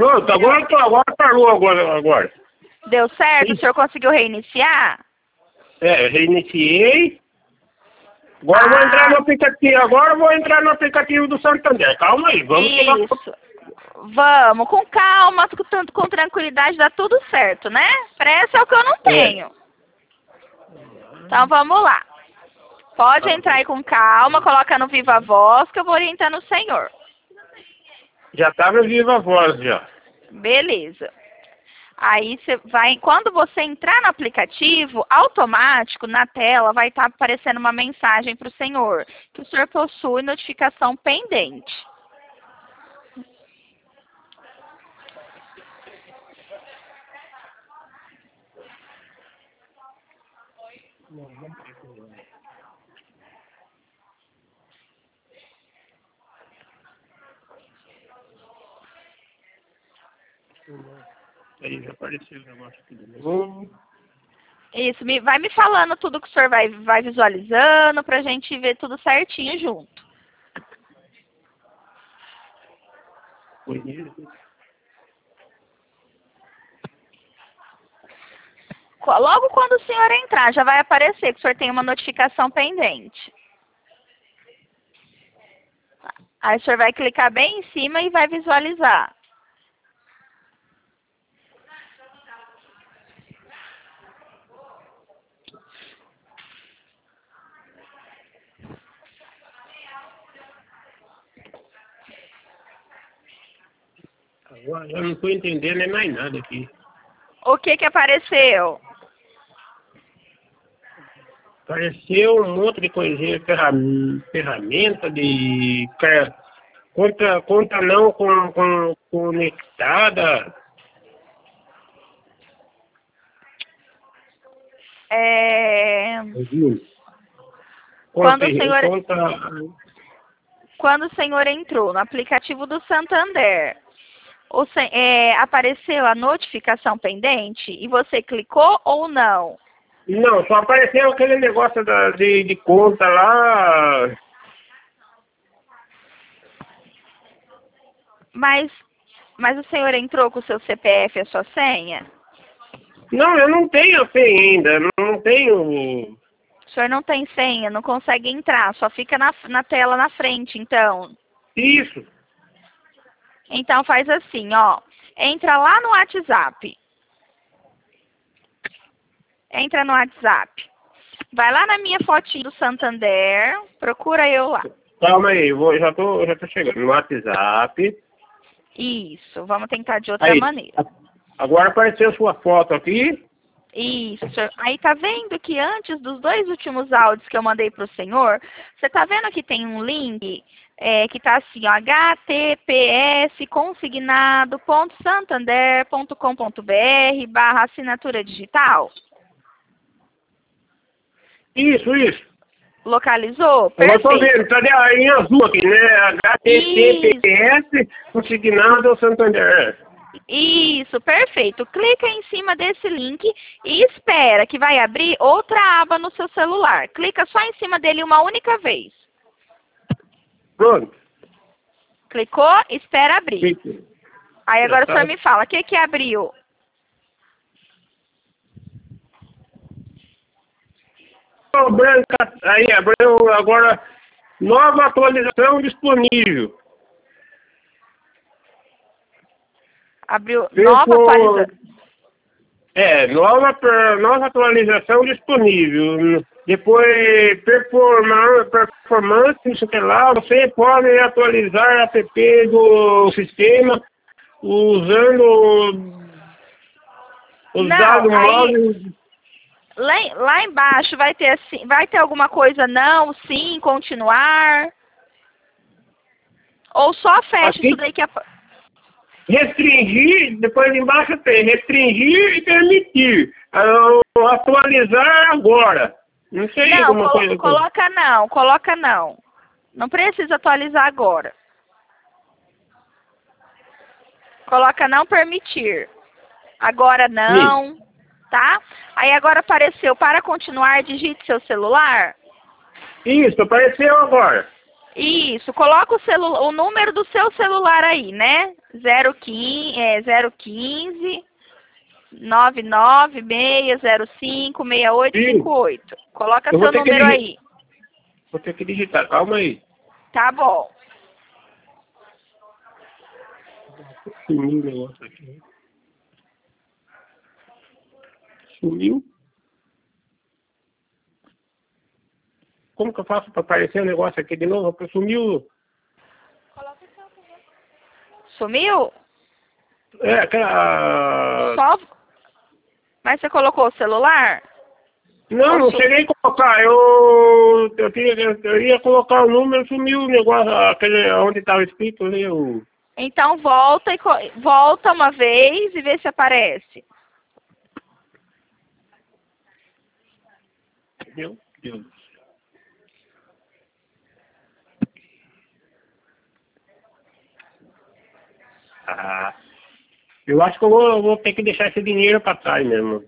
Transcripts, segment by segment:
Pronto, agora parou agora. Deu certo? Sim. O senhor conseguiu reiniciar? Reiniciei. Agora eu vou entrar no aplicativo. Agora eu vou entrar no aplicativo do Santander. Calma aí, vamos Isso. Vamos, com calma, com tranquilidade, dá tudo certo, né? Pressa é o que eu não tenho. Então vamos lá. Pode entrar aí com calma, coloca no Viva Voz que eu vou orientando o senhor. Já estava viva a voz já. Beleza. Aí você vai, quando você entrar no aplicativo, automático, na tela, vai estar aparecendo uma mensagem para o senhor, que o senhor possui notificação pendente. Aí já apareceu o negócio aqui de novo. Isso, vai me falando tudo que o senhor vai visualizando pra gente ver tudo certinho junto. Logo quando o senhor entrar, já vai aparecer que o senhor tem uma notificação pendente. Aí o senhor vai clicar bem em cima e vai visualizar. Agora eu não estou entendendo mais nada aqui. O que que apareceu? Apareceu um monte de coisinha, ferramenta de conta não conectada. Quando o senhor entrou no aplicativo do Santander, apareceu a notificação pendente e você clicou ou não? Não, só apareceu aquele negócio de conta lá. Mas o senhor entrou com o seu CPF e a sua senha? Não, eu não tenho a senha ainda, não tenho. O senhor não tem senha, não consegue entrar, só fica na tela na frente, então. Isso. Então faz assim, ó. Entra lá no WhatsApp. Entra no WhatsApp. Vai lá na minha fotinha do Santander, procura eu lá. Calma aí, já tô chegando no WhatsApp. Isso, vamos tentar de outra maneira. Agora apareceu sua foto aqui. Isso, aí tá vendo que antes dos 2 últimos áudios que eu mandei pro senhor, você tá vendo que tem um link que tá assim, ó, https://santander.com.br/assinatura digital? Isso. Localizou? Perfeito. Eu tô vendo, Perfeito. tá em azul aqui, né? https consignado Santander. Isso, perfeito. Clica em cima desse link e espera que vai abrir outra aba no seu celular. Clica só em cima dele uma única vez. Pronto. Clicou, espera abrir. Clique. Aí agora o senhor me fala, o que abriu? Branca, aí abriu agora nova atualização disponível. Abriu nova atualização. Nova atualização disponível. Depois, performance, não sei o que lá, você pode atualizar a app do sistema usando os dados móveis. Lá embaixo vai ter assim, vai ter alguma coisa não, sim, continuar? Ou só fecha Aqui, isso daí que é... Restringir, depois embaixo tem restringir e permitir. Atualizar agora. Não sei não, alguma coisa. Coloca não. Não precisa atualizar agora. Coloca não permitir. Agora não, tá? Aí agora apareceu para continuar, digite seu celular. Isso, apareceu agora. Isso, coloca o número do seu celular aí, né? 015 996056858. Coloca Eu vou seu ter que número digitar. aí. Vou ter que digitar, calma aí. Tá bom. Sumiu o negócio aqui. Sumiu? Como que eu faço para aparecer o negócio aqui de novo? Porque sumiu. Sumiu? É, aquela... Só... Mas você colocou o celular? Não, não cheguei a colocar. Eu ia colocar o número, sumiu o negócio, aquele onde estava escrito ali. Então volta volta uma vez e vê se aparece. Meu Deus. Ah, eu acho que eu vou ter que deixar esse dinheiro para trás mesmo.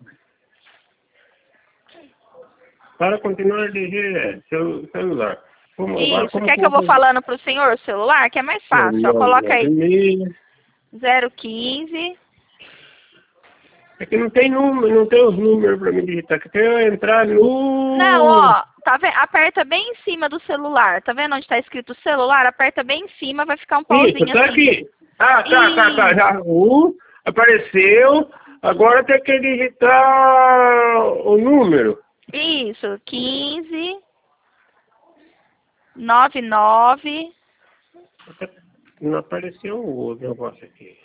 Para continuar a eleger celular. Isso, quer que eu vou falando pro senhor o celular? Que é mais fácil. Ó, coloca aí 015. É que não tem número, não tem os números para me digitar. Que tem eu entrar no... Não, ó, tá vendo? Aperta bem em cima do celular. Tá vendo onde tá escrito celular? Aperta bem em cima, vai ficar um pauzinho Isso, tá assim. aqui. Ah, tá. Já apareceu. Agora tem que digitar o número. Isso, 15 99. Não apareceu o negócio aqui.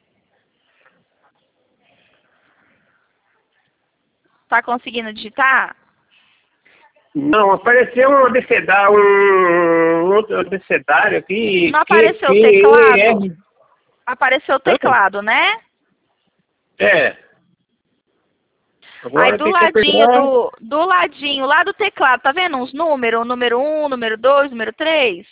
Tá conseguindo digitar? Não, apareceu um abecedário, outro abecedário aqui. Não apareceu o teclado? Apareceu o teclado, né? É. Agora aí do ladinho lá do teclado, tá vendo uns números? O número 1, número 2, número 3?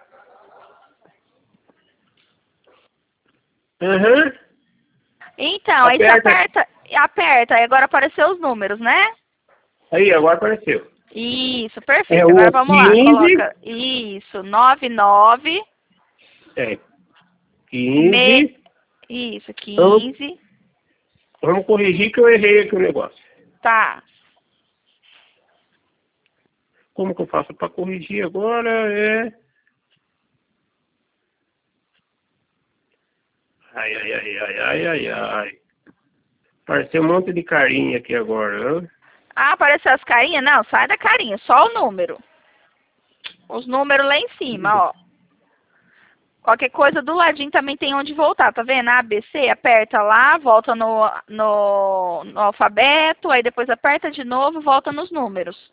Uhum. Então, aí você aperta, e agora apareceu os números, né? Aí, agora apareceu. Isso, perfeito. Agora vamos lá, coloca. Isso, 99. É. 15. Isso, 15. Vamos corrigir que eu errei aqui o negócio. Tá. Como que eu faço para corrigir agora? Ai. Apareceu um monte de carinha aqui agora, né? Ah, apareceu as carinhas? Não, sai da carinha, só o número. Os números lá em cima, ó. Qualquer coisa do ladinho também tem onde voltar, tá vendo? ABC, aperta lá, volta no alfabeto, aí depois aperta de novo, volta nos números.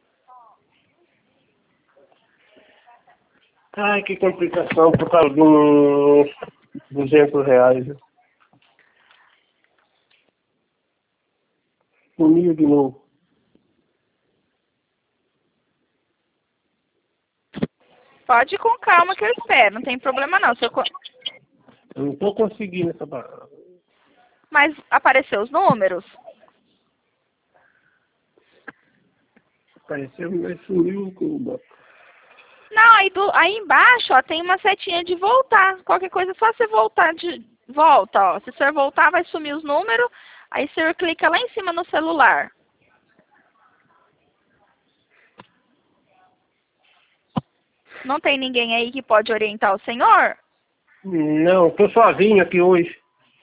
Ai, que complicação por causa de uns R$200. Sumiu de novo. Pode ir com calma que eu espero, não tem problema não. Eu não tô conseguindo essa barra. Mas apareceu os números? Apareceu, mas sumiu o... Não, aí embaixo, ó, tem uma setinha de voltar. Qualquer coisa é só você voltar volta, ó. Se o senhor voltar, vai sumir os números. Aí o senhor clica lá em cima no celular. Não tem ninguém aí que pode orientar o senhor? Não, tô sozinho aqui hoje.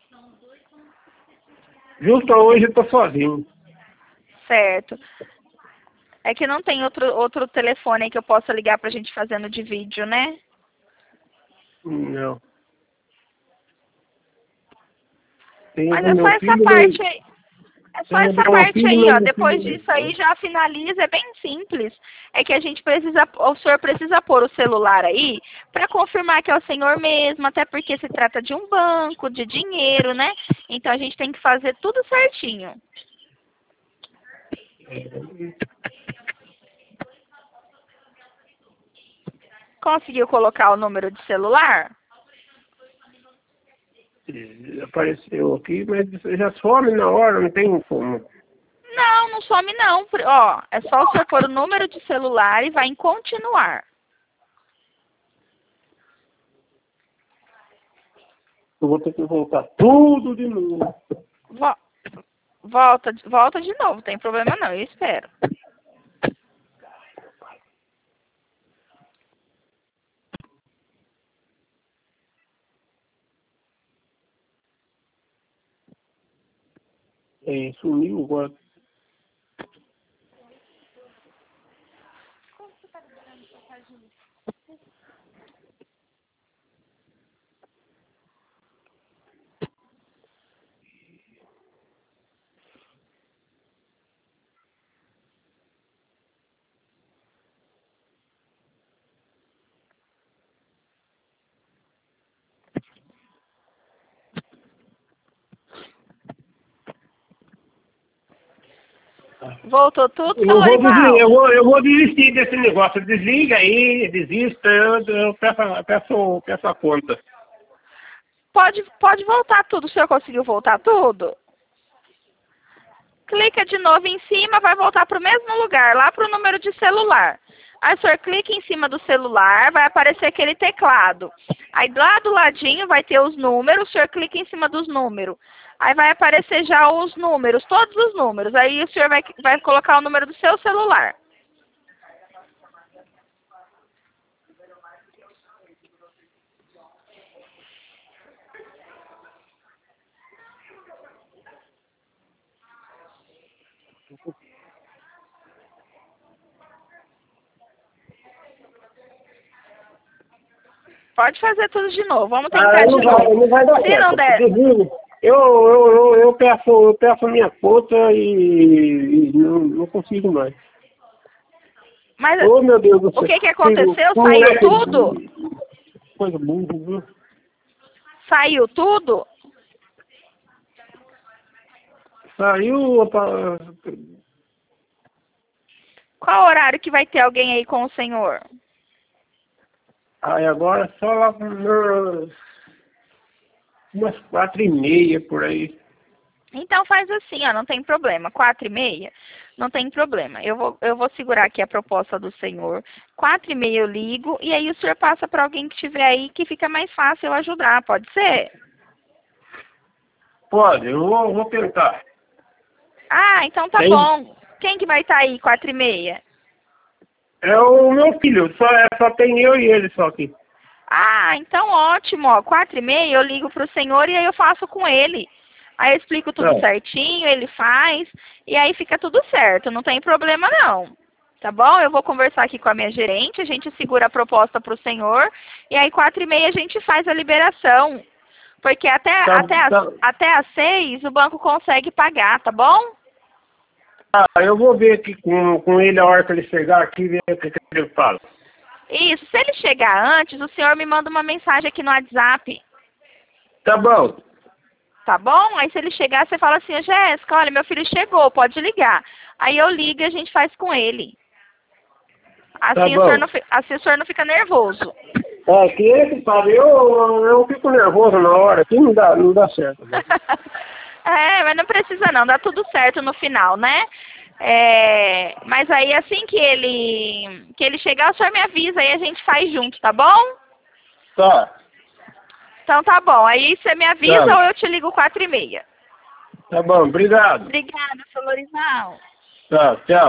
Justo hoje eu tô sozinho. Certo. É que não tem outro telefone aí que eu possa ligar pra gente fazendo de vídeo, né? Não. Mas é só essa parte aí. É só essa parte aí, ó. Depois disso aí já finaliza, é bem simples. É que a gente o senhor precisa pôr o celular aí para confirmar que é o senhor mesmo, até porque se trata de um banco, de dinheiro, né? Então a gente tem que fazer tudo certinho. Conseguiu colocar o número de celular? Apareceu aqui, mas já some na hora, não tem como. Não, não some não. Ó, é só o senhor pôr o número de celular e vai em continuar. Eu vou ter que voltar tudo de novo. Volta de novo, não tem problema não, eu espero. Sumiu agora. Voltou tudo, Lorival? Eu vou desistir desse negócio. Desliga aí, desista, eu peço a conta. Pode voltar tudo. O senhor conseguiu voltar tudo? Clica de novo em cima, vai voltar para o mesmo lugar, lá para o número de celular. Aí o senhor clica em cima do celular, vai aparecer aquele teclado. Aí lá do ladinho vai ter os números, o senhor clica em cima dos números. Aí vai aparecer já os números, todos os números. Aí o senhor vai colocar o número do seu celular. Pode fazer tudo de novo. Vamos tentar de novo. Não vai dar Se certo. não der... Eu peço a minha conta e não consigo mais. Mas Oh, meu Deus do céu. o que aconteceu? Saiu tudo? Coisa burra, viu? Saiu tudo? Saiu. Qual horário que vai ter alguém aí com o senhor? Aí agora só lá umas 4h30 por aí. Então faz assim, ó, não tem problema. 4h30, não tem problema. Eu vou segurar aqui a proposta do senhor. 4h30 eu ligo e aí o senhor passa para alguém que estiver aí que fica mais fácil eu ajudar, pode ser? Pode, eu vou tentar. Ah, então tá bom. Quem que vai estar aí 4h30? É o meu filho, só tem eu e ele só aqui. Ah, então ótimo, ó. 4h30 eu ligo pro senhor e aí eu faço com ele. Aí eu explico tudo certinho, ele faz, e aí fica tudo certo, não tem problema não. Tá bom? Eu vou conversar aqui com a minha gerente, a gente segura a proposta pro senhor, e aí 4h30 a gente faz a liberação. Porque até às 6 o banco consegue pagar, tá bom? Eu vou ver aqui com ele a hora que ele chegar aqui, ver o que ele fala. Isso, se ele chegar antes, o senhor me manda uma mensagem aqui no WhatsApp. Tá bom. Tá bom? Aí se ele chegar, você fala assim, Jéssica, olha, meu filho chegou, pode ligar. Aí eu ligo e a gente faz com ele. Assim, assim o senhor não fica nervoso. Que ele que sabe, eu fico nervoso na hora, aqui não dá certo. Né? Mas não precisa não, dá tudo certo no final, né? Mas aí assim que ele chegar, o senhor me avisa, aí a gente faz junto, tá bom? Tá. Então tá bom, aí você me avisa ou eu te ligo 4h30. Tá bom, obrigado. Obrigada, seu Lorival. Tá, tchau.